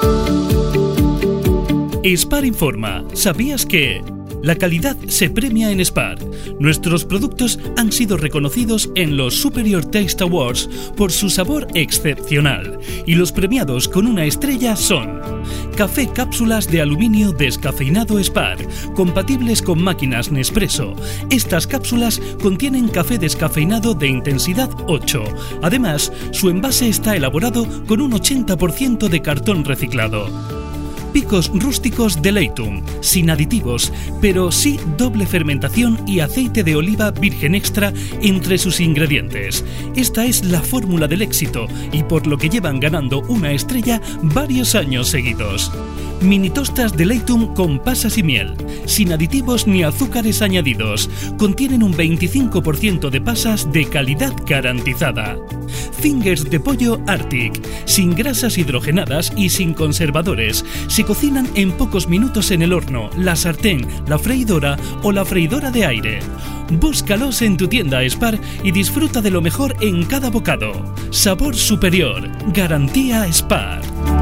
Spar informa. ¿Sabías que? La calidad se premia en Spar. Nuestros productos han sido reconocidos en los Superior Taste Awards por su sabor excepcional, y los premiados con una estrella son: café cápsulas de aluminio descafeinado Spar, compatibles con máquinas Nespresso. Estas cápsulas contienen café descafeinado de intensidad 8. Además, su envase está elaborado con un 80% de cartón reciclado. Picos rústicos de Leitum, sin aditivos, pero sí doble fermentación y aceite de oliva virgen extra entre sus ingredientes. Esta es la fórmula del éxito y por lo que llevan ganando una estrella varios años seguidos. Mini tostas de Leitum con pasas y miel, sin aditivos ni azúcares añadidos. Contienen un 25% de pasas de calidad garantizada. Fingers de pollo Arctic, sin grasas hidrogenadas y sin conservadores. Se cocinan en pocos minutos en el horno, la sartén, la freidora o la freidora de aire. Búscalos en tu tienda Spar y disfruta de lo mejor en cada bocado. Sabor superior. Garantía Spar.